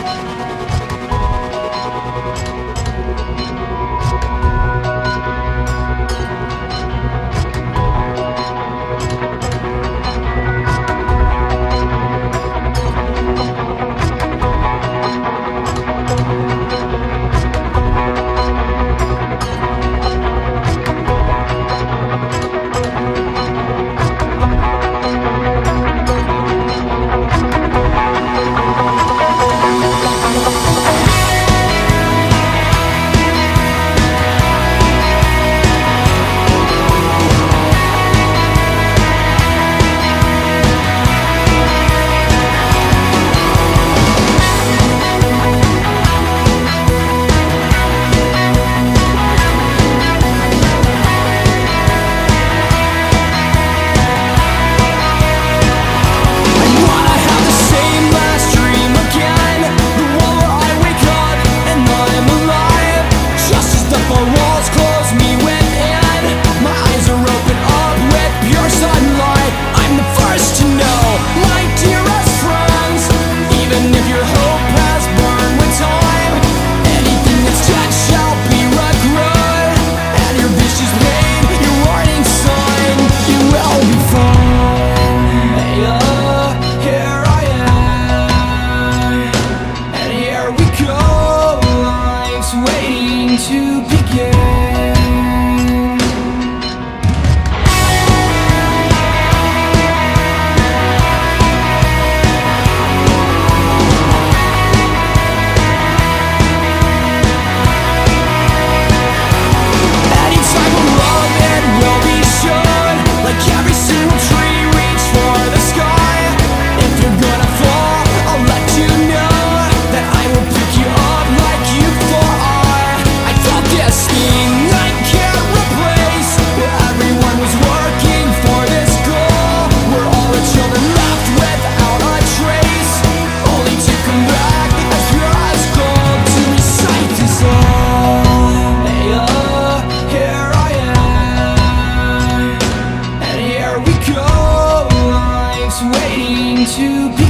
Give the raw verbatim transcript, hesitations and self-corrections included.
To begin. Anytime a love it will be shown, like every single tree reach for the sky. If you're gonna fall, I'll let you know that I will pick you up like you fly. I felt this thing I can't replace, where everyone was working for this goal. We're all the children left without a trace, only to come back as pure as gold to recite this song. Hey, oh, here I am, and here we go. Life's waiting to be